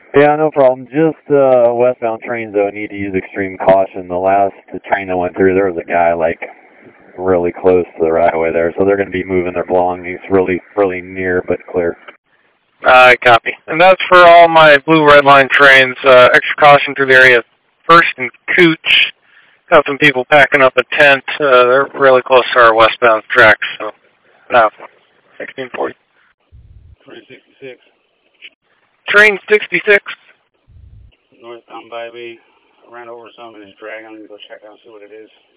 Yeah, no problem. Just westbound trains, though, need to use extreme caution. The last train that went through, there was a guy, like, really close to the right of way there, so they're going to be moving their belongings really near but clear. I copy. And that's for all my blue-red line trains. Extra caution through the area. First and Cooch. Got some people packing up a tent. They're really close to our westbound tracks, so now 1640. Train 66. Train 66. Northbound by me. I ran over something and it's dragging. I'm going to go check out and see what it is.